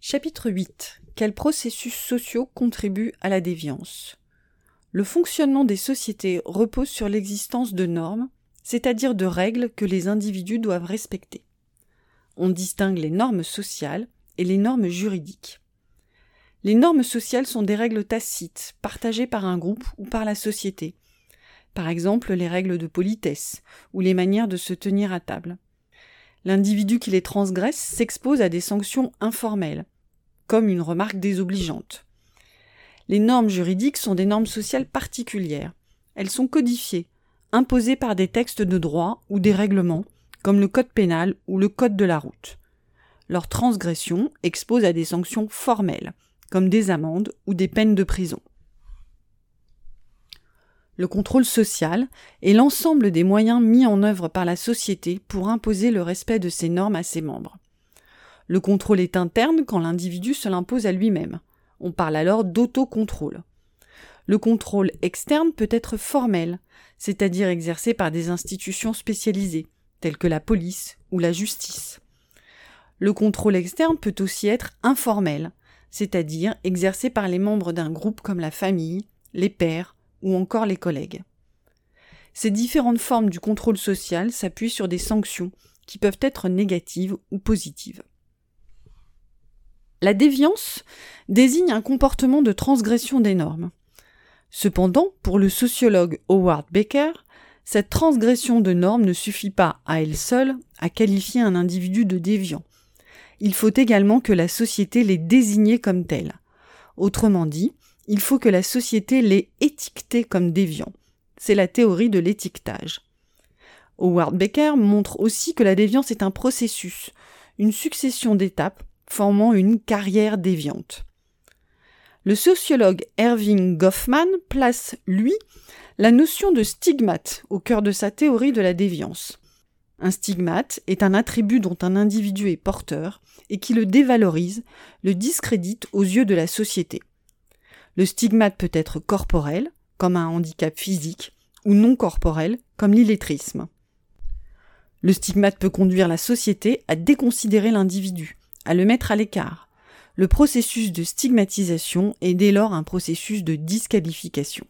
Chapitre 8. Quels processus sociaux contribuent à la déviance ? Le fonctionnement des sociétés repose sur l'existence de normes, c'est-à-dire de règles que les individus doivent respecter. On distingue les normes sociales et les normes juridiques. Les normes sociales sont des règles tacites, partagées par un groupe ou par la société. Par exemple, les règles de politesse ou les manières de se tenir à table. L'individu qui les transgresse s'expose à des sanctions informelles, comme une remarque désobligeante. Les normes juridiques sont des normes sociales particulières. Elles sont codifiées, imposées par des textes de droit ou des règlements, comme le code pénal ou le code de la route. Leur transgression expose à des sanctions formelles, comme des amendes ou des peines de prison. Le contrôle social est l'ensemble des moyens mis en œuvre par la société pour imposer le respect de ces normes à ses membres. Le contrôle est interne quand l'individu se l'impose à lui-même. On parle alors d'autocontrôle. Le contrôle externe peut être formel, c'est-à-dire exercé par des institutions spécialisées, telles que la police ou la justice. Le contrôle externe peut aussi être informel, c'est-à-dire exercé par les membres d'un groupe comme la famille, les pairs ou encore les collègues. Ces différentes formes du contrôle social s'appuient sur des sanctions qui peuvent être négatives ou positives. La déviance désigne un comportement de transgression des normes. Cependant, pour le sociologue Howard Becker, cette transgression de normes ne suffit pas à elle seule à qualifier un individu de déviant. Il faut également que la société l'ait désigné comme tel. Autrement dit, il faut que la société l'ait étiqueté comme déviant. C'est la théorie de l'étiquetage. Howard Becker montre aussi que la déviance est un processus, une succession d'étapes formant une carrière déviante. Le sociologue Erving Goffman place, lui, la notion de stigmate au cœur de sa théorie de la déviance. Un stigmate est un attribut dont un individu est porteur et qui le dévalorise, le discrédite aux yeux de la société. Le stigmate peut être corporel, comme un handicap physique, ou non corporel, comme l'illettrisme. Le stigmate peut conduire la société à déconsidérer l'individu, à le mettre à l'écart. Le processus de stigmatisation est dès lors un processus de disqualification.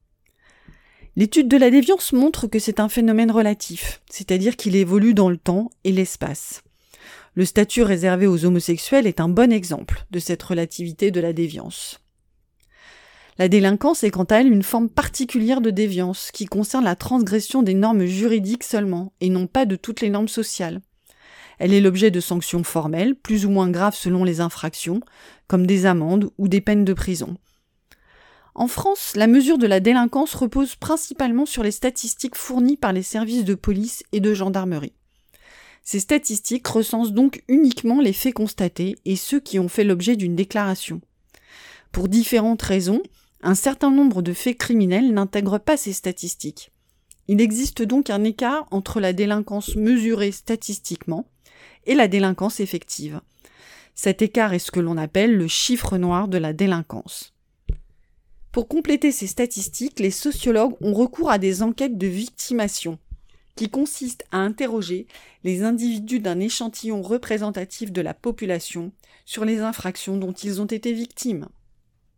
L'étude de la déviance montre que c'est un phénomène relatif, c'est-à-dire qu'il évolue dans le temps et l'espace. Le statut réservé aux homosexuels est un bon exemple de cette relativité de la déviance. La délinquance est quant à elle une forme particulière de déviance qui concerne la transgression des normes juridiques seulement et non pas de toutes les normes sociales. Elle est l'objet de sanctions formelles, plus ou moins graves selon les infractions, comme des amendes ou des peines de prison. En France, la mesure de la délinquance repose principalement sur les statistiques fournies par les services de police et de gendarmerie. Ces statistiques recensent donc uniquement les faits constatés et ceux qui ont fait l'objet d'une déclaration. Pour différentes raisons, un certain nombre de faits criminels n'intègrent pas ces statistiques. Il existe donc un écart entre la délinquance mesurée statistiquement et la délinquance effective. Cet écart est ce que l'on appelle le chiffre noir de la délinquance. Pour compléter ces statistiques, les sociologues ont recours à des enquêtes de victimation, qui consistent à interroger les individus d'un échantillon représentatif de la population sur les infractions dont ils ont été victimes.